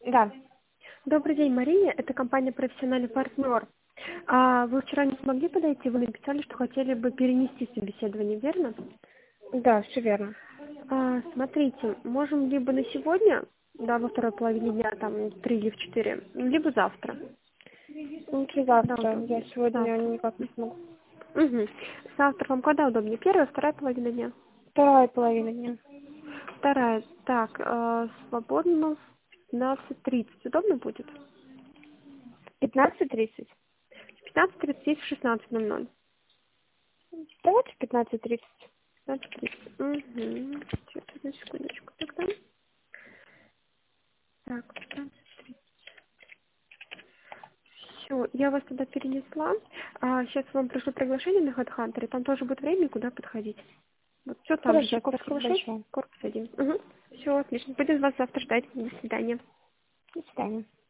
Да. Добрый день, Мария. Это компания «Профессиональный партнер». Вы вчера не смогли подойти, вы написали, что хотели бы перенести собеседование, верно? Да, все верно. Смотрите, можем либо на сегодня, да, во второй половине дня, там, в 3 или в 4, либо завтра. Лучше Когда завтра. Я удобнее? сегодня Завтра. никак не смогу. Угу. Завтра вам когда удобнее? Первая, вторая половина дня? Вторая половина дня. Вторая. Так, свободно в 15:30. Удобно будет? 15:30. 15:30 есть в 16:00. Давайте 15:30. 15:30. Угу. Сейчас, одну секундочку тогда. Так, 15:30. Все, я вас туда перенесла. Сейчас вам пришло приглашение на HeadHunter, и там тоже будет время, куда подходить. Вот все там же, Хорошо, Чайковского спасибо 6, большое. корпус 1. Угу. Все, отлично. Будем вас завтра ждать. До свидания. До свидания.